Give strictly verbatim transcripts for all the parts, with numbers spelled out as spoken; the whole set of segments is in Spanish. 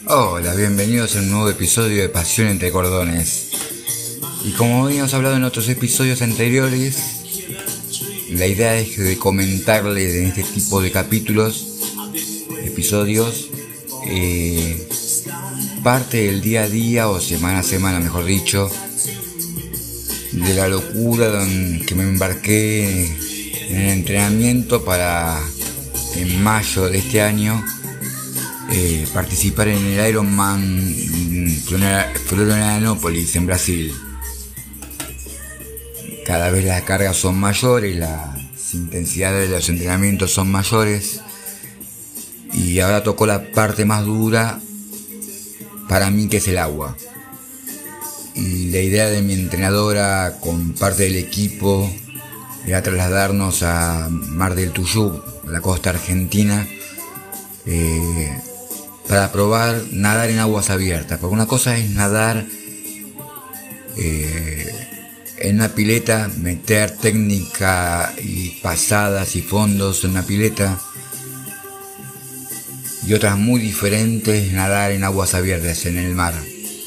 Hola, bienvenidos a un nuevo episodio de Pasión entre Cordones. Y como habíamos hablado en otros episodios anteriores, la idea es de comentarles en este tipo de capítulos, episodios, eh, parte del día a día o semana a semana, mejor dicho, de la locura don, que me embarqué en el entrenamiento para en mayo de este año eh, participar en el Ironman Florianópolis en Brasil. Cada vez las cargas son mayores, las intensidades de los entrenamientos son mayores y ahora tocó la parte más dura para mí, que es el agua. Y la idea de mi entrenadora con parte del equipo era trasladarnos a Mar del Tuyú, la costa argentina, eh, para probar nadar en aguas abiertas. Porque una cosa es nadar eh, en una pileta, meter técnica y pasadas y fondos en una pileta, y otras muy diferentes, nadar en aguas abiertas, en el mar.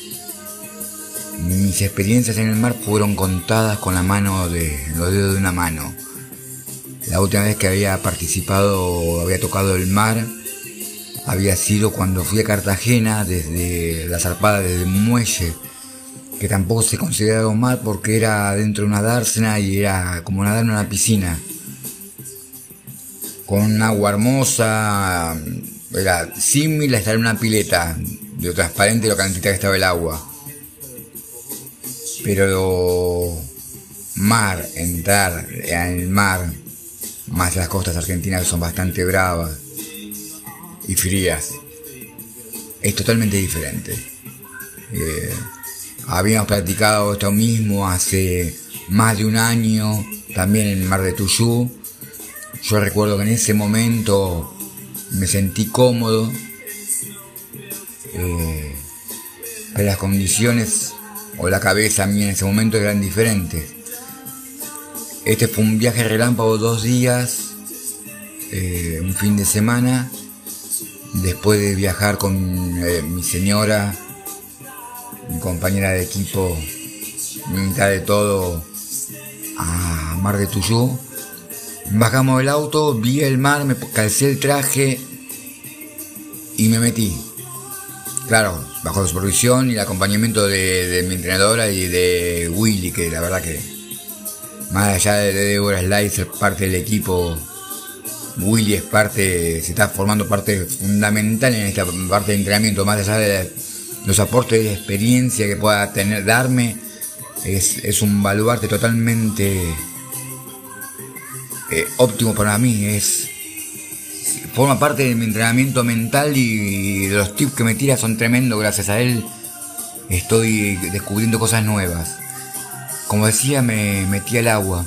Mis experiencias en el mar fueron contadas con la mano de los dedos de una mano. La última vez que había participado o había tocado el mar había sido cuando fui a Cartagena, desde la zarpada desde un muelle, que tampoco se consideraba un mar porque era dentro de una dársena y era como nadar en una piscina, con un agua hermosa, era símil a estar en una pileta, de lo transparente lo cantidad que estaba el agua. Pero mar, entrar en el mar, más las costas argentinas que son bastante bravas y frías, es totalmente diferente. Eh, habíamos practicado esto mismo hace más de un año, también en el Mar de Tuyú. Yo recuerdo que en ese momento me sentí cómodo, eh, pero las condiciones o la cabeza mía en ese momento eran diferentes. Este fue un viaje relámpago, dos días, eh, un fin de semana, después de viajar con eh, mi señora, mi compañera de equipo, mi mitad de todo, a Mar de Tuyú. Bajamos del auto, vi el mar, me calcé el traje y me metí. Claro, bajo la supervisión y el acompañamiento de, de mi entrenadora y de Willy, que la verdad que, más allá de Deborah Slicer, parte del equipo, Willy es parte, se está formando parte fundamental en esta parte de entrenamiento, más allá de los aportes de experiencia que pueda tener, darme, es, es un baluarte totalmente eh, óptimo para mí, es... forma parte de mi entrenamiento mental y de los tips que me tira son tremendos. Gracias a él estoy descubriendo cosas nuevas. Como decía, me metí al agua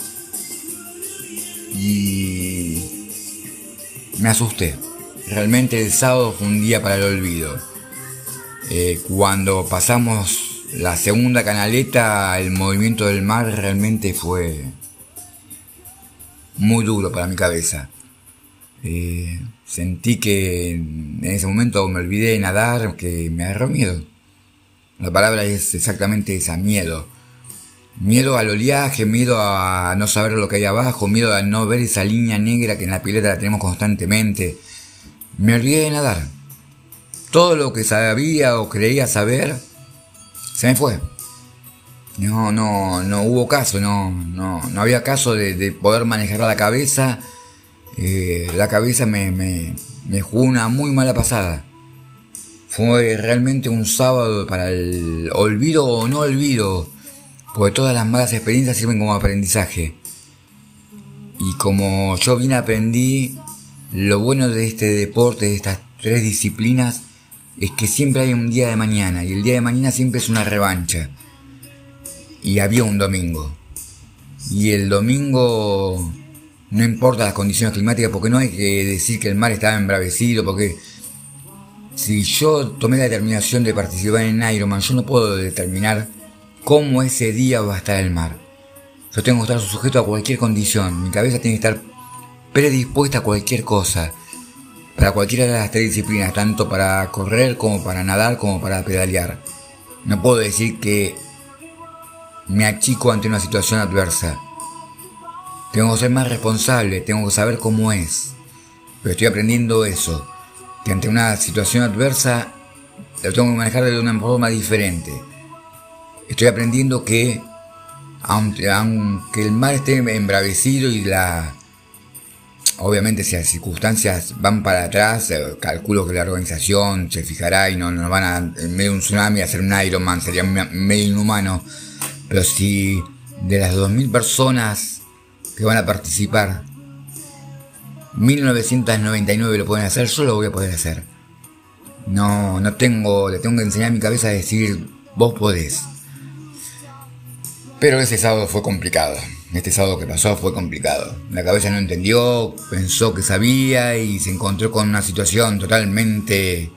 y me asusté. Realmente el sábado fue un día para el olvido. Eh, cuando pasamos la segunda canaleta, el movimiento del mar realmente fue muy duro para mi cabeza. Eh, sentí que en ese momento me olvidé de nadar, que me agarró miedo. La palabra es exactamente esa, miedo. Miedo al oleaje, miedo a no saber lo que hay abajo, miedo a no ver esa línea negra que en la pileta la tenemos constantemente. Me olvidé de nadar. Todo lo que sabía o creía saber se me fue. No, no, no hubo caso, no, no, no había caso de, de poder manejar la cabeza. Eh, la cabeza me, me, me jugó una muy mala pasada. Fue realmente un sábado para el olvido o no olvido, porque todas las malas experiencias sirven como aprendizaje. Y como yo bien aprendí, lo bueno de este deporte, de estas tres disciplinas, es que siempre hay un día de mañana, y el día de mañana siempre es una revancha. Y había un domingo, y el domingo... no importa las condiciones climáticas, porque no hay que decir que el mar estaba embravecido, porque si yo tomé la determinación de participar en Ironman, yo no puedo determinar cómo ese día va a estar el mar. Yo tengo que estar sujeto a cualquier condición, mi cabeza tiene que estar predispuesta a cualquier cosa, para cualquiera de las tres disciplinas, tanto para correr como para nadar como para pedalear. No puedo decir que me achico ante una situación adversa. Tengo que ser más responsable, tengo que saber cómo es. Pero estoy aprendiendo eso, que ante una situación adversa lo tengo que manejar de una forma diferente. Estoy aprendiendo que aunque, aunque el mar esté embravecido y la... Obviamente si las circunstancias van para atrás, eh, calculo que la organización se fijará y no nos van a, en medio de un tsunami, a hacer un Ironman, sería medio inhumano. Pero si de las dos mil personas que van a participar, mil novecientos noventa y nueve lo pueden hacer, yo lo voy a poder hacer. No, no tengo, le tengo que enseñar a mi cabeza a decir, vos podés. Pero ese sábado fue complicado. Este sábado que pasó fue complicado. La cabeza no entendió, pensó que sabía y se encontró con una situación totalmente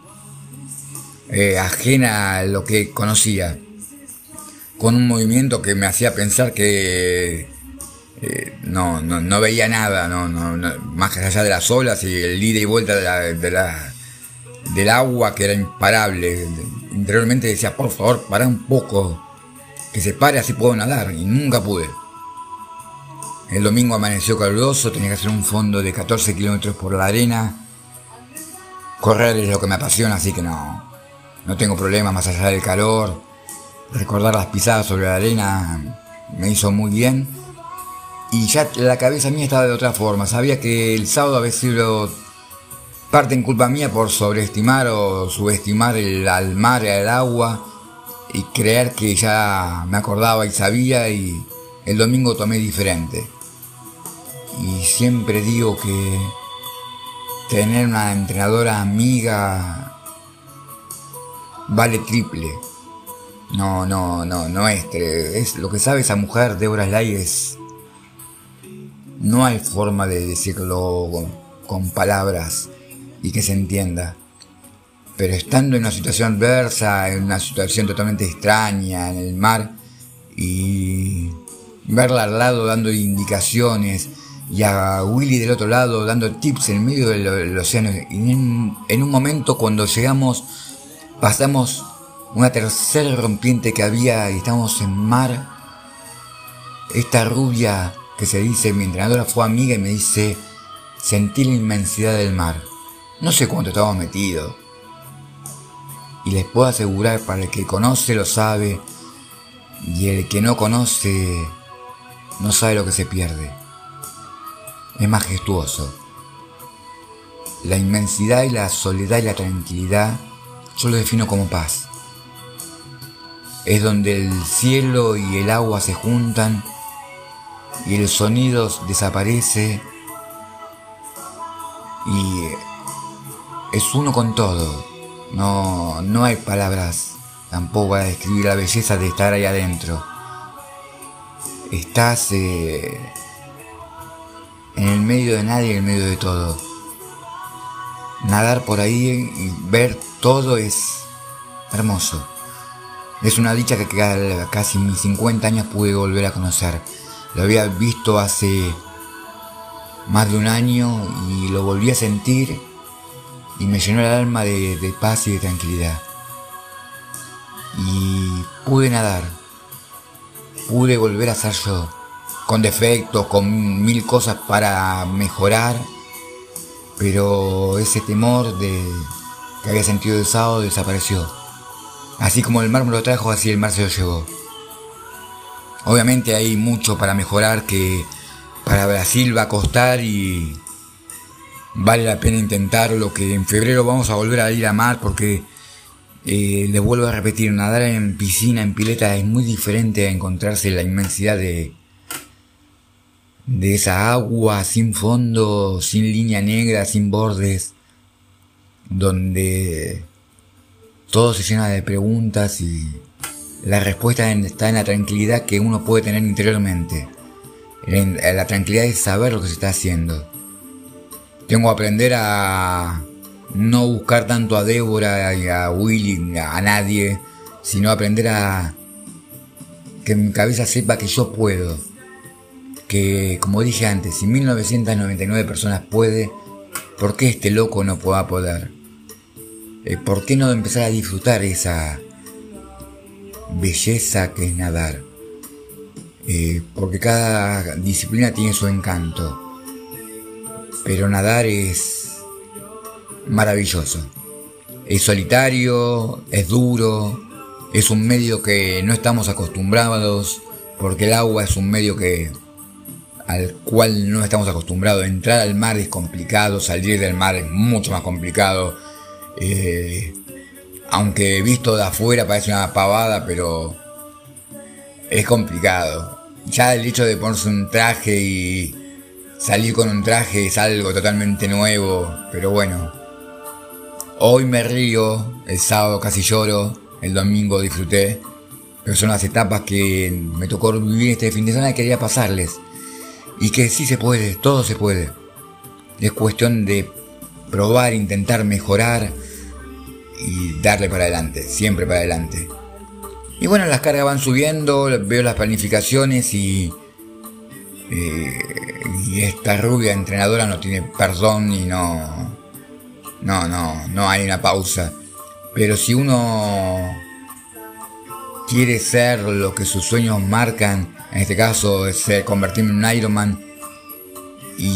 eh, ajena a lo que conocía. Con un movimiento que me hacía pensar que eh, no, no, no veía nada, no, no, no, más allá de las olas y el ida y vuelta de la, de la, del agua, que era imparable. Interiormente decía, por favor, para un poco, que se pare, así puedo nadar, y nunca pude. El domingo amaneció caluroso, tenía que hacer un fondo de catorce kilómetros por la arena. Correr es lo que me apasiona, así que no, no tengo problema más allá del calor. Recordar las pisadas sobre la arena me hizo muy bien. Y ya la cabeza mía estaba de otra forma. Sabía que el sábado había sido parte en culpa mía por sobreestimar o subestimar el, al mar y al agua. Y creer que ya me acordaba y sabía, y el domingo tomé diferente. Y siempre digo que tener una entrenadora amiga vale triple. No, no, no, no es, es lo que sabe esa mujer, Débora Slay, es... No hay forma de decirlo con, con palabras y que se entienda. Pero estando en una situación adversa, en una situación totalmente extraña, en el mar, y verla al lado dando indicaciones, y a Willy del otro lado dando tips en medio del, del océano, y en, en un momento cuando llegamos, pasamos una tercera rompiente que había y estamos en mar, esta rubia que se dice, mi entrenadora fue amiga y me dice, sentí la inmensidad del mar. No sé cuánto estábamos metidos. Y les puedo asegurar, para el que conoce lo sabe, y el que no conoce no sabe lo que se pierde. Es majestuoso. La inmensidad y la soledad y la tranquilidad, yo lo defino como paz. Es donde el cielo y el agua se juntan y el sonido desaparece y es uno con todo. No, no hay palabras tampoco para describir la belleza de estar ahí adentro. Estás eh, en el medio de nadie, en el medio de todo. Nadar por ahí y ver todo es hermoso. Es una dicha que casi mis cincuenta años pude volver a conocer. Lo había visto hace más de un año y lo volví a sentir. Y me llenó el alma de, de paz y de tranquilidad. Y pude nadar. Pude volver a ser yo. Con defectos, con mil cosas para mejorar. Pero ese temor de que había sentido el sábado desapareció. Así como el mar me lo trajo, así el mar se lo llevó. Obviamente hay mucho para mejorar, que para Brasil va a costar y... vale la pena intentarlo, que en febrero vamos a volver a ir a mar porque eh, les vuelvo a repetir, nadar en piscina, en pileta es muy diferente a encontrarse la inmensidad de, de esa agua sin fondo, sin línea negra, sin bordes, donde todo se llena de preguntas y la respuesta está en la tranquilidad que uno puede tener interiormente, en la tranquilidad de saber lo que se está haciendo. Tengo que aprender a no buscar tanto a Débora y a Willy, a nadie, sino aprender a que mi cabeza sepa que yo puedo. Que, como dije antes, si mil novecientos noventa y nueve personas puede, ¿Por qué este loco no va a poder? Eh, ¿Por qué no empezar a disfrutar esa belleza que es nadar? Eh, porque cada disciplina tiene su encanto, pero nadar es maravilloso. Es solitario, es duro, es un medio que no estamos acostumbrados, porque el agua es un medio que al cual no estamos acostumbrados. Entrar al mar es complicado, salir del mar es mucho más complicado. Eh, aunque visto de afuera parece una pavada, pero es complicado. Ya el hecho de ponerse un traje y salir con un traje es algo totalmente nuevo, pero bueno. Hoy me río, el sábado casi lloro, el domingo disfruté, pero son las etapas que me tocó vivir este fin de semana y quería pasarles. Y que sí se puede, todo se puede. Es cuestión de probar, intentar mejorar y darle para adelante, siempre para adelante. Y bueno, las cargas van subiendo, veo las planificaciones y, eh, y esta rubia entrenadora no tiene perdón y no, no, no, no hay una pausa. Pero si uno quiere ser lo que sus sueños marcan, en este caso es convertirme en un Ironman, y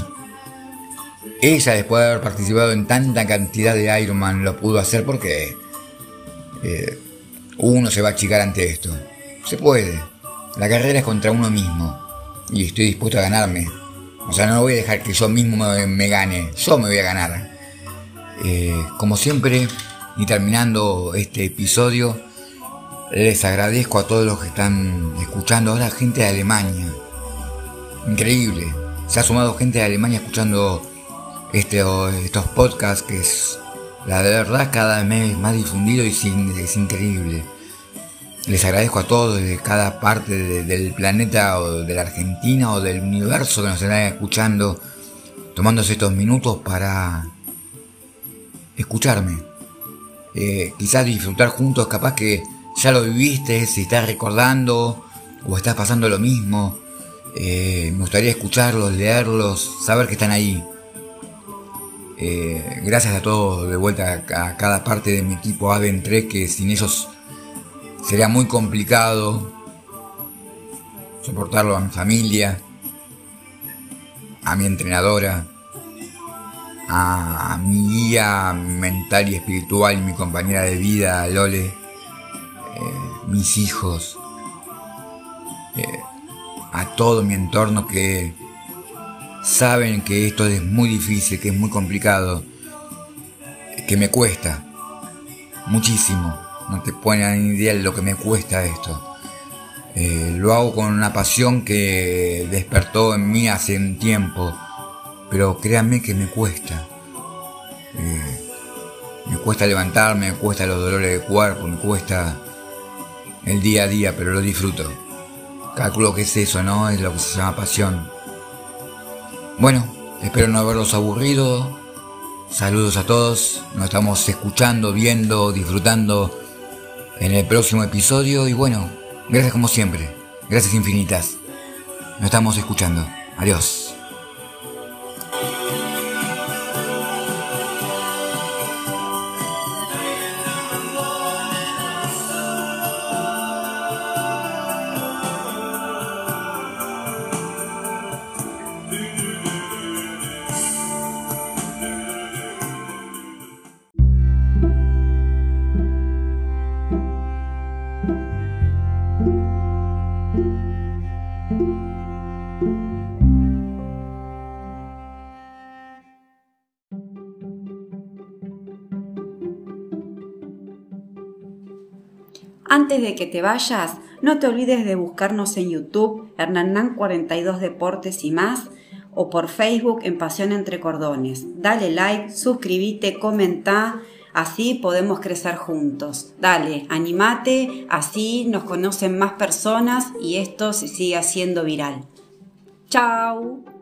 ella, después de haber participado en tanta cantidad de Ironman, lo pudo hacer porque eh, uno se va a achicar ante esto. Se puede. La carrera es contra uno mismo y estoy dispuesto a ganarme. O sea, no voy a dejar que yo mismo me, me gane. Yo me voy a ganar. Eh, como siempre, y terminando este episodio, les agradezco a todos los que están escuchando. Ahora gente de Alemania. Increíble. Se ha sumado gente de Alemania escuchando este, estos podcasts, que es la de verdad cada mes más difundido y es increíble. Les agradezco a todos de cada parte de, del planeta o de la Argentina o del universo que nos están escuchando, tomándose estos minutos para escucharme. Eh, quizás disfrutar juntos, capaz que ya lo viviste, si estás recordando o estás pasando lo mismo. Eh, me gustaría escucharlos, leerlos, saber que están ahí. Eh, gracias a todos, de vuelta a, a cada parte de mi equipo Aven tres, que sin ellos sería muy complicado soportarlo, a mi familia, a mi entrenadora, a mi guía mental y espiritual y mi compañera de vida, Lole, eh, mis hijos, eh, a todo mi entorno que saben que esto es muy difícil, que es muy complicado, que me cuesta muchísimo. No te ponen ni idea de lo que me cuesta esto. Eh, lo hago con una pasión que despertó en mí hace un tiempo, pero créanme que me cuesta. Eh, me cuesta levantarme, me cuesta los dolores de cuerpo, me cuesta el día a día, pero lo disfruto. Calculo que es eso, ¿no? Es lo que se llama pasión. Bueno, espero no haberlos aburrido. Saludos a todos. Nos estamos escuchando, viendo, disfrutando en el próximo episodio. Y bueno, gracias como siempre. Gracias infinitas. Nos estamos escuchando. Adiós. Antes de que te vayas, no te olvides de buscarnos en YouTube, Hernán cuarenta y dos Deportes y más, o por Facebook en Pasión Entre Cordones. Dale like, suscríbete, comenta, así podemos crecer juntos. Dale, animate, así nos conocen más personas y esto se sigue haciendo viral. ¡Chao!